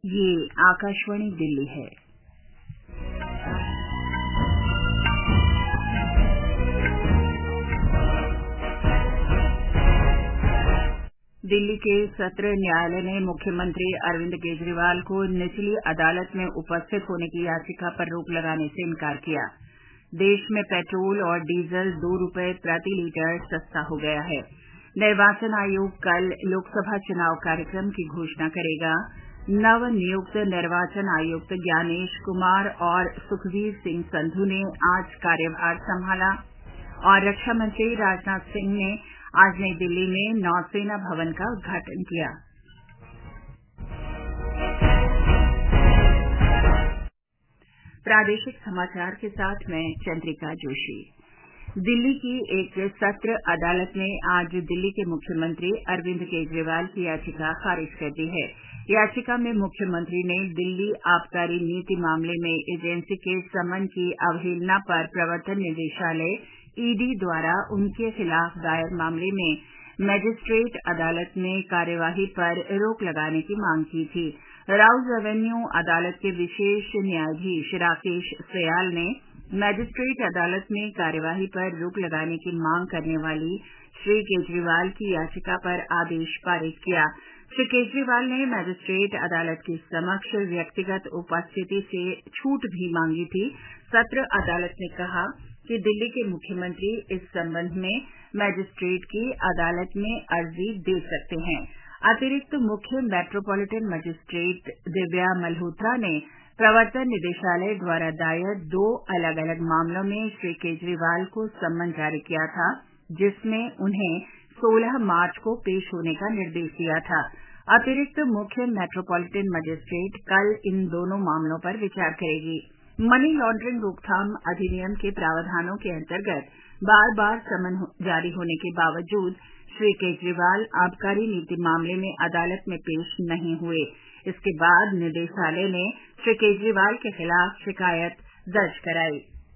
ये आकाशवाणी दिल्ली है। दिल्ली के सत्र न्यायालय ने मुख्यमंत्री अरविंद केजरीवाल को निचली अदालत में उपस्थित होने की याचिका पर रोक लगाने से इनकार किया। देश में पेट्रोल और डीजल 2 रुपये प्रति लीटर सस्ता हो गया है। निर्वाचन आयोग कल लोकसभा चुनाव कार्यक्रम की घोषणा करेगा। नव नियुक्त निर्वाचन आयुक्त ज्ञानेश कुमार और सुखबीर सिंह संधू ने आज कार्यभार संभाला और रक्षा मंत्री राजनाथ सिंह ने आज नई दिल्ली में नौसेना भवन का उद्घाटन किया। प्रादेशिक समाचार के साथ मैं चंद्रिका जोशी। दिल्ली की एक सत्र अदालत ने आज दिल्ली के मुख्यमंत्री अरविंद केजरीवाल की याचिका खारिज कर दी है। याचिका में मुख्यमंत्री ने दिल्ली आबकारी नीति मामले में एजेंसी के समन की अवहेलना पर प्रवर्तन निदेशालय ईडी द्वारा उनके खिलाफ दायर मामले में मजिस्ट्रेट अदालत में कार्यवाही पर रोक लगाने की मांग की थी। राउज एवेन्यू अदालत के विशेष न्यायाधीश राकेश सयाल ने मजिस्ट्रेट अदालत में कार्यवाही पर रोक लगाने की मांग करने वाली श्री केजरीवाल की याचिका पर आदेश पारित किया। श्री केजरीवाल ने मजिस्ट्रेट अदालत के समक्ष व्यक्तिगत उपस्थिति से छूट भी मांगी थी। सत्र अदालत ने कहा कि दिल्ली के मुख्यमंत्री इस संबंध में मजिस्ट्रेट की अदालत में अर्जी दे सकते हैं। अतिरिक्त मुख्य मेट्रोपॉलिटन मजिस्ट्रेट दिव्या मल्होत्रा ने प्रवर्तन निदेशालय द्वारा दायर 2 अलग अलग मामलों में श्री केजरीवाल को सम्मन जारी किया था, जिसमें उन्हें 16 मार्च को पेश होने का निर्देश दिया था। अतिरिक्त मुख्य मेट्रोपॉलिटन मजिस्ट्रेट कल इन दोनों मामलों पर विचार करेगी। मनी लॉन्ड्रिंग रोकथाम अधिनियम के प्रावधानों के अंतर्गत बार बार समन जारी होने के बावजूद श्री केजरीवाल आबकारी नीति मामले में अदालत में पेश नहीं हुए। इसके बाद निदेशालय ने श्री केजरीवाल के खिलाफ शिकायत दर्ज कराई।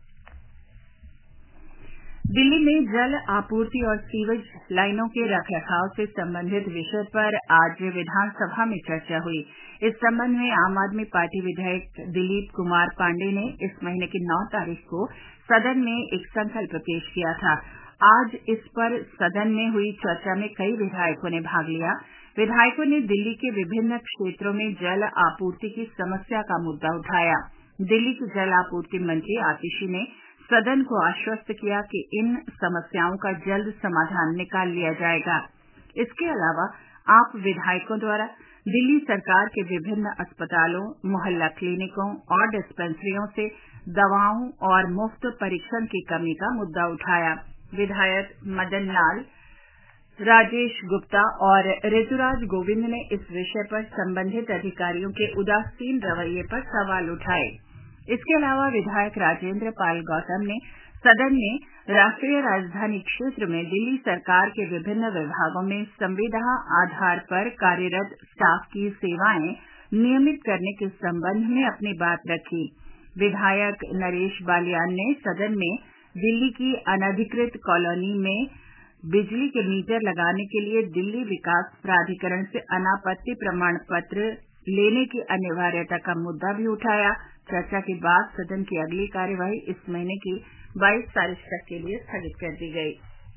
दिल्ली में जल आपूर्ति और सीवेज लाइनों के रखरखाव से संबंधित विषय पर आज विधानसभा में चर्चा हुई। इस संबंध में आम आदमी पार्टी विधायक दिलीप कुमार पांडे ने इस महीने की 9 तारीख को सदन में एक संकल्प पेश किया था। आज इस पर सदन में हुई चर्चा में कई विधायकों ने भाग लिया। विधायकों ने दिल्ली के विभिन्न क्षेत्रों में जल आपूर्ति की समस्या का मुद्दा उठाया। दिल्ली की जल आपूर्ति मंत्री आतिशी ने सदन को आश्वस्त किया कि इन समस्याओं का जल्द समाधान निकाल लिया जाएगा। इसके अलावा आप विधायकों द्वारा दिल्ली सरकार के विभिन्न अस्पतालों, मोहल्ला क्लिनिकों और डिस्पेंसरियों से दवाओं और मुफ्त परीक्षण की कमी का मुद्दा उठाया। विधायक मदन लाल, राजेश गुप्ता और ऋतुराज गोविंद ने इस विषय पर संबंधित अधिकारियों के उदासीन रवैये पर सवाल उठाए। इसके अलावा विधायक राजेंद्र पाल गौतम ने सदन में राष्ट्रीय राजधानी क्षेत्र में दिल्ली सरकार के विभिन्न विभागों में संविदा आधार पर कार्यरत स्टाफ की सेवाएं नियमित करने के संबंध में अपनी बात रखी। विधायक नरेश बालियान ने सदन में दिल्ली की अनधिकृत कॉलोनी में बिजली के मीटर लगाने के लिए दिल्ली विकास प्राधिकरण से अनापत्ति प्रमाण पत्र लेने की अनिवार्यता का मुद्दा भी उठाया। चर्चा के बाद सदन की अगली कार्यवाही इस महीने की 22 तारीख तक के लिए स्थगित कर दी गई।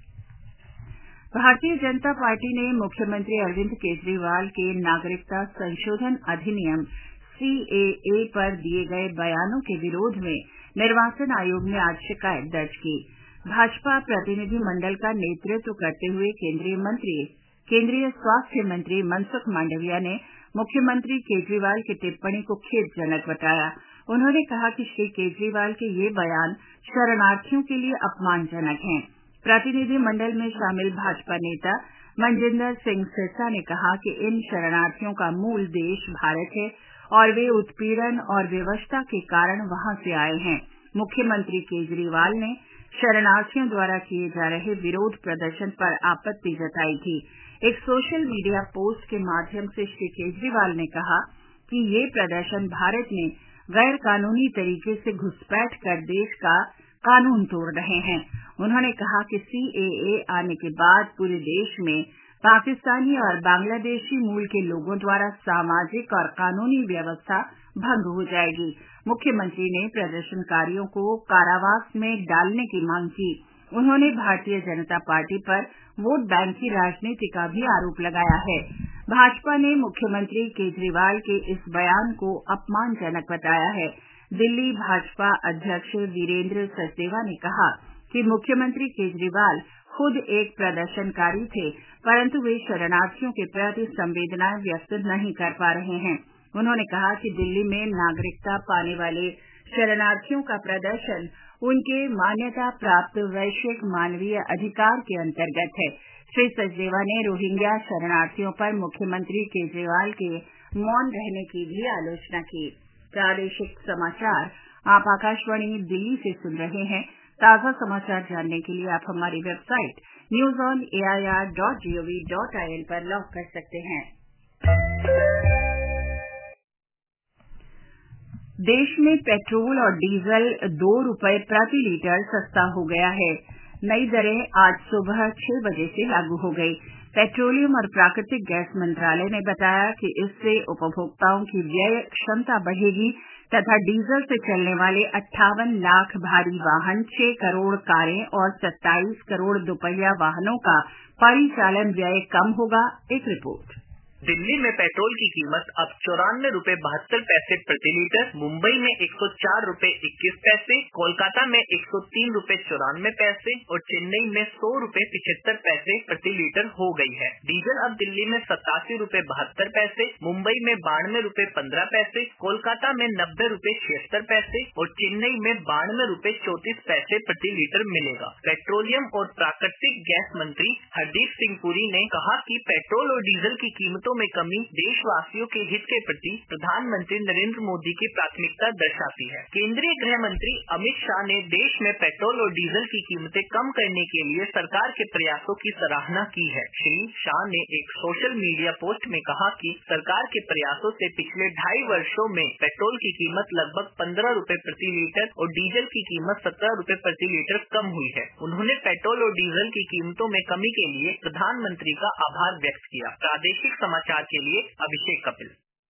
भारतीय जनता पार्टी ने मुख्यमंत्री अरविंद केजरीवाल के नागरिकता संशोधन अधिनियम CAA पर दिए गए बयानों के विरोध में निर्वाचन आयोग में आज शिकायत दर्ज की। भाजपा प्रतिनिधि मंडल का नेतृत्व करते हुए केंद्रीय स्वास्थ्य मंत्री मनसुख मांडविया ने मुख्यमंत्री केजरीवाल की टिप्पणी को खेदजनक बताया। उन्होंने कहा कि श्री केजरीवाल के ये बयान शरणार्थियों के लिए अपमानजनक हैं। प्रतिनिधि मंडल में शामिल भाजपा नेता मनजिंदर सिंह सिरसा ने कहा कि इन शरणार्थियों का मूल देश भारत है और वे उत्पीड़न और विवशता के कारण वहां से आए हैं। मुख्यमंत्री केजरीवाल ने शरणार्थियों द्वारा किए जा रहे विरोध प्रदर्शन पर आपत्ति जताई थी। एक सोशल मीडिया पोस्ट के माध्यम से श्री केजरीवाल ने कहा कि ये प्रदर्शन भारत में गैर कानूनी तरीके से घुसपैठ कर देश का कानून तोड़ रहे हैं। उन्होंने कहा कि CAA आने के बाद पूरे देश में पाकिस्तानी और बांग्लादेशी मूल के लोगों द्वारा सामाजिक और कानूनी व्यवस्था भंग हो जाएगी। मुख्यमंत्री ने प्रदर्शनकारियों को कारावास में डालने की मांग की। उन्होंने भारतीय जनता पार्टी पर वोट बैंक की राजनीति का भी आरोप लगाया है। भाजपा ने मुख्यमंत्री केजरीवाल के इस बयान को अपमानजनक बताया है। दिल्ली भाजपा अध्यक्ष वीरेंद्र सचदेवा ने कहा कि मुख्यमंत्री केजरीवाल खुद एक प्रदर्शनकारी थे, परंतु वे शरणार्थियों के प्रति संवेदनाएं व्यक्त नहीं कर पा रहे हैं। उन्होंने कहा कि दिल्ली में नागरिकता पाने वाले शरणार्थियों का प्रदर्शन उनके मान्यता प्राप्त वैश्विक मानवीय अधिकार के अंतर्गत है। श्री सचदेवा ने रोहिंग्या शरणार्थियों पर मुख्यमंत्री केजरीवाल के मौन रहने की भी आलोचना की। प्रादेशिक समाचार आप आकाशवाणी दिल्ली से सुन रहे हैं। ताजा समाचार जानने के लिए आप हमारी वेबसाइट newsonair.gov.in पर लॉग कर सकते हैं। देश में पेट्रोल और डीजल 2 रुपये प्रति लीटर सस्ता हो गया है। नई दरें आज सुबह 6 बजे से लागू हो गई। पेट्रोलियम और प्राकृतिक गैस मंत्रालय ने बताया कि इससे उपभोक्ताओं की व्यय क्षमता बढ़ेगी तथा डीजल से चलने वाले 58 लाख भारी वाहन, 6 करोड़ कारें और 27 करोड़ दोपहिया वाहनों का परिचालन व्यय कम होगा। एक रिपोर्ट। दिल्ली में पेट्रोल की कीमत अब 94 रुपए 72 पैसे प्रति लीटर, मुंबई में 104 रुपए 21 पैसे, कोलकाता में 103 रुपए 94 पैसे और चेन्नई में 100 रुपए 75 पैसे प्रति लीटर हो गई है। डीजल अब दिल्ली में 87 रुपए 72 पैसे, मुंबई में 92 रुपए 15 पैसे, कोलकाता में 90 रुपए 76 पैसे और चेन्नई में 92 रुपए 34 पैसे प्रति लीटर मिलेगा। पेट्रोलियम और प्राकृतिक गैस मंत्री हरदीप सिंह पुरी ने कहा कि पेट्रोल और डीजल की कीमतों में कमी देशवासियों के हित के प्रति प्रधानमंत्री नरेंद्र मोदी की प्राथमिकता दर्शाती है। केंद्रीय गृह मंत्री अमित शाह ने देश में पेट्रोल और डीजल की कीमतें कम करने के लिए सरकार के प्रयासों की सराहना की है। श्री शाह ने एक सोशल मीडिया पोस्ट में कहा कि सरकार के प्रयासों से पिछले 2.5 वर्षों में पेट्रोल की कीमत लगभग 15 रुपए प्रति लीटर और डीजल की कीमत 17 रुपए प्रति लीटर कम हुई है। उन्होंने पेट्रोल और डीजल की कीमतों में कमी के लिए प्रधानमंत्री का आभार व्यक्त किया। प्रादेशिक समाचार के लिए अभिषेक कपिल।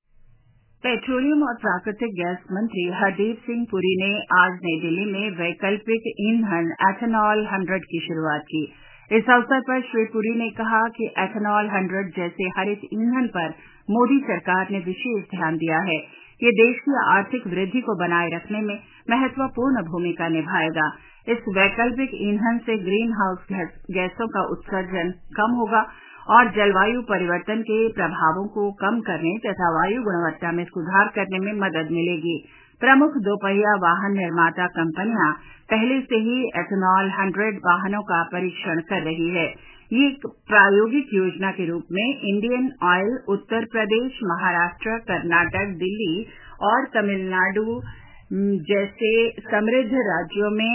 पेट्रोलियम और प्राकृतिक गैस मंत्री हरदीप सिंह पुरी ने आज नई दिल्ली में वैकल्पिक ईंधन एथेनॉल 100 की शुरुआत की। इस अवसर पर श्री पुरी ने कहा कि एथेनॉल 100 जैसे हरित ईंधन पर मोदी सरकार ने विशेष ध्यान दिया है। ये देश की आर्थिक वृद्धि को बनाए रखने में महत्वपूर्ण भूमिका निभाएगा। इस वैकल्पिक ईंधन से ग्रीन हाउस गैसों का उत्सर्जन कम होगा और जलवायु परिवर्तन के प्रभावों को कम करने तथा वायु गुणवत्ता में सुधार करने में मदद मिलेगी। प्रमुख दोपहिया वाहन निर्माता कंपनियां पहले से ही एथेनॉल 100 वाहनों का परीक्षण कर रही है। ये एक प्रायोगिक योजना के रूप में इंडियन ऑयल उत्तर प्रदेश, महाराष्ट्र, कर्नाटक, दिल्ली और तमिलनाडु जैसे समृद्ध राज्यों में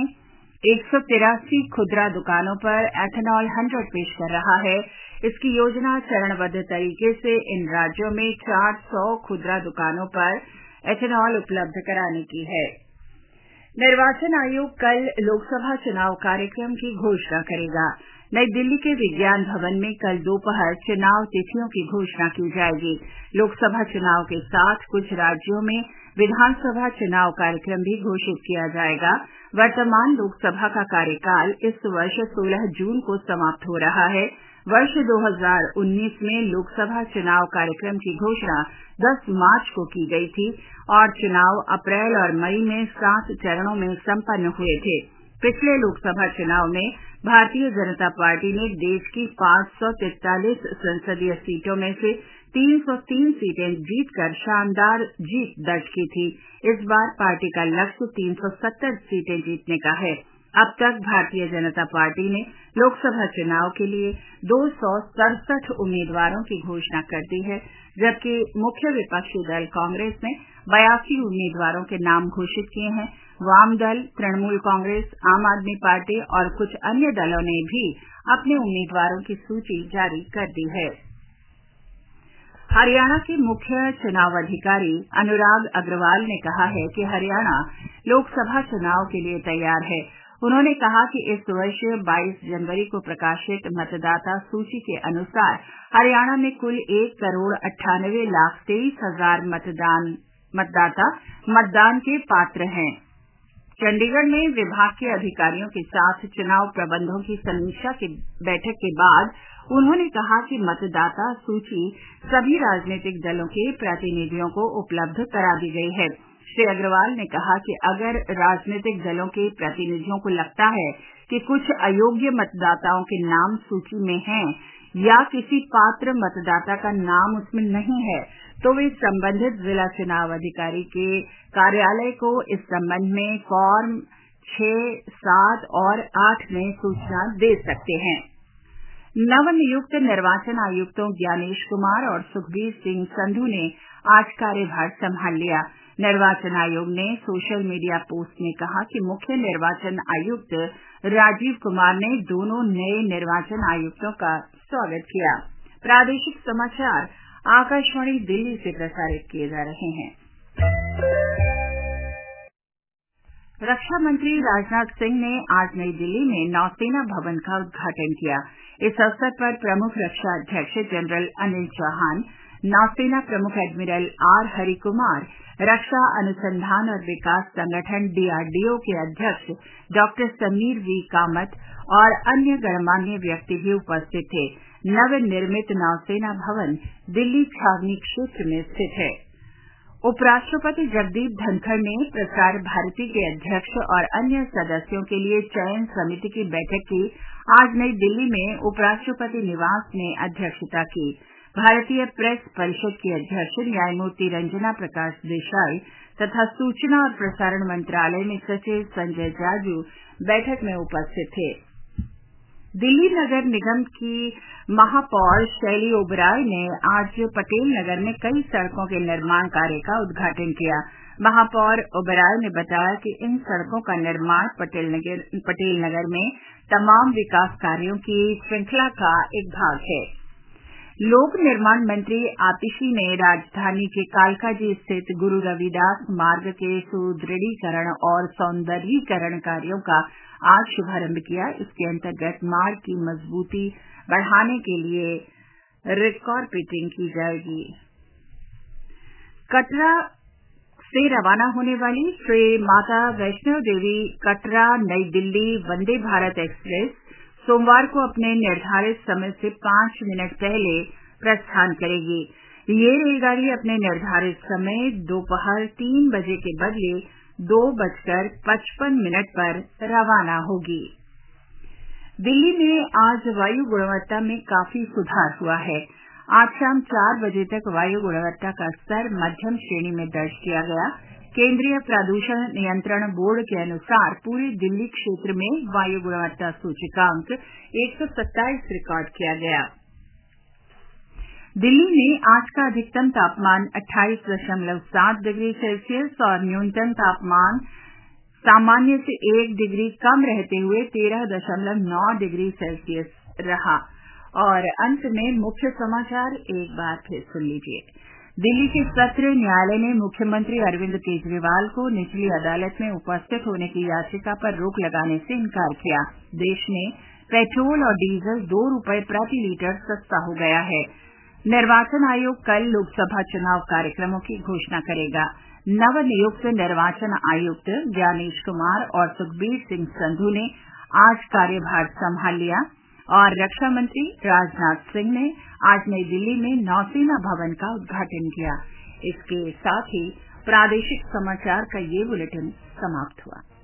183 खुदरा दुकानों पर एथेनॉल 100 पेश कर रहा है। इसकी योजना चरणबद्ध तरीके से इन राज्यों में 400 खुदरा दुकानों पर एथेनॉल उपलब्ध कराने की है। निर्वाचन आयोग कल लोकसभा चुनाव कार्यक्रम की घोषणा करेगा। नई दिल्ली के विज्ञान भवन में कल दोपहर चुनाव तिथियों की घोषणा की जाएगी। लोकसभा चुनाव के साथ कुछ राज्यों में विधानसभा चुनाव कार्यक्रम भी घोषित किया जाएगा। वर्तमान लोकसभा का कार्यकाल इस वर्ष 16 जून को समाप्त हो रहा है। वर्ष 2019 में लोकसभा चुनाव कार्यक्रम की घोषणा 10 मार्च को की गई थी और चुनाव अप्रैल और मई में 7 चरणों में संपन्न हुए थे। पिछले लोकसभा चुनाव में भारतीय जनता पार्टी ने देश की 543 संसदीय सीटों में से 303 सीटें जीतकर शानदार जीत दर्ज की थी। इस बार पार्टी का लक्ष्य 370 सीटें जीतने का है। अब तक भारतीय जनता पार्टी ने लोकसभा चुनाव के लिए 267 उम्मीदवारों की घोषणा कर दी है, जबकि मुख्य विपक्षी दल कांग्रेस ने 82 उम्मीदवारों के नाम घोषित किए हैं। वाम दल, तृणमूल कांग्रेस, आम आदमी पार्टी और कुछ अन्य दलों ने भी अपने उम्मीदवारों की सूची जारी कर दी है। हरियाणा के मुख्य चुनाव अधिकारी अनुराग अग्रवाल ने कहा है कि हरियाणा लोकसभा चुनाव के लिए तैयार है। उन्होंने कहा कि इस वर्ष 22 जनवरी को प्रकाशित मतदाता सूची के अनुसार हरियाणा में कुल 1,98,23,000 मतदाता मतदान के पात्र हैं। चंडीगढ़ में विभाग के अधिकारियों के साथ चुनाव प्रबंधों की समीक्षा की बैठक के बाद उन्होंने कहा कि मतदाता सूची सभी राजनीतिक दलों के प्रतिनिधियों को उपलब्ध करा दी गई है। श्री अग्रवाल ने कहा कि अगर राजनीतिक दलों के प्रतिनिधियों को लगता है कि कुछ अयोग्य मतदाताओं के नाम सूची में हैं या किसी पात्र मतदाता का नाम उसमें नहीं है, तो वे संबंधित जिला चुनाव अधिकारी के कार्यालय को इस संबंध में फॉर्म 6, 7 और 8 में सूचना दे सकते हैं। नवनियुक्त निर्वाचन आयुक्तों ज्ञानेश कुमार और सुखबीर सिंह संधू ने आज कार्यभार संभाल लिया। निर्वाचन आयोग ने सोशल मीडिया पोस्ट में कहा कि मुख्य निर्वाचन आयुक्त राजीव कुमार ने दोनों नए निर्वाचन आयुक्तों का स्वागत किया। प्रादेशिक समाचार आकाशवाणी दिल्ली से प्रसारित किए जा रहे हैं। रक्षा मंत्री राजनाथ सिंह ने आज नई दिल्ली में नौसेना भवन का उद्घाटन किया। इस अवसर पर प्रमुख रक्षा अध्यक्ष जनरल अनिल चौहान, नौसेना प्रमुख एडमिरल आर हरिकुमार, रक्षा अनुसंधान और विकास संगठन डीआरडीओ के अध्यक्ष डॉक्टर समीर वी कामत और अन्य गणमान्य व्यक्ति भी उपस्थित थे। नवनिर्मित नौसेना भवन दिल्ली छावनी क्षेत्र में स्थित है। उपराष्ट्रपति जगदीप धनखड़ ने प्रसार भारती के अध्यक्ष और अन्य सदस्यों के लिए चयन समिति की बैठक की आज नई दिल्ली में उपराष्ट्रपति निवास में अध्यक्षता की। भारतीय प्रेस परिषद की अध्यक्ष न्यायमूर्ति रंजना प्रकाश देसाई तथा सूचना और प्रसारण मंत्रालय में सचिव संजय जाजू बैठक में उपस्थित थे। दिल्ली नगर निगम की महापौर शैली ओबराय ने आज पटेल नगर में कई सड़कों के निर्माण कार्य का उद्घाटन किया। महापौर ओबराय ने बताया कि इन सड़कों का निर्माण पटेल नगर में तमाम विकास कार्यों की श्रृंखला का एक भाग है। लोक निर्माण मंत्री आतिशी ने राजधानी के कालकाजी स्थित गुरु रविदास मार्ग के सुदृढ़ीकरण और सौंदर्यीकरण कार्यों का आज शुभारंभ किया। इसके अंतर्गत मार्ग की मजबूती बढ़ाने के लिए रिकॉर्पेटिंग की जाएगी। कटरा से रवाना होने वाली श्री माता वैष्णो देवी कटरा नई दिल्ली वंदे भारत एक्सप्रेस सोमवार को अपने निर्धारित समय से 5 मिनट पहले प्रस्थान करेगी। ये रेलगाड़ी अपने निर्धारित समय दोपहर 3 बजे के बदले 2:55 पर रवाना होगी। दिल्ली में आज वायु गुणवत्ता में काफी सुधार हुआ है। आज शाम 4 बजे तक वायु गुणवत्ता का स्तर मध्यम श्रेणी में दर्ज किया गया। केंद्रीय प्रदूषण नियंत्रण बोर्ड के अनुसार पूरे दिल्ली क्षेत्र में वायु गुणवत्ता सूचकांक 127 रिकॉर्ड किया गया। दिल्ली में आज का अधिकतम तापमान 28.7 डिग्री सेल्सियस और न्यूनतम तापमान सामान्य से 1 डिग्री कम रहते हुए 13.9 डिग्री सेल्सियस रहा। और अंत में मुख्य समाचार एक बार फिर सुन लीजिए। दिल्ली के सत्र न्यायालय ने मुख्यमंत्री अरविंद केजरीवाल को निचली अदालत में उपस्थित होने की याचिका पर रोक लगाने से इनकार किया। देश में पेट्रोल और डीजल 2 रुपये प्रति लीटर सस्ता हो गया है। निर्वाचन आयोग कल लोकसभा चुनाव कार्यक्रमों की घोषणा करेगा। नवनियुक्त निर्वाचन आयुक्त ज्ञानेश कुमार और सुखबीर सिंह संधू ने आज कार्यभार संभाल लिया और रक्षा मंत्री राजनाथ सिंह ने आज नई दिल्ली में नौसेना भवन का उद्घाटन किया। इसके साथ ही प्रादेशिक समाचार का ये बुलेटिन समाप्त हुआ।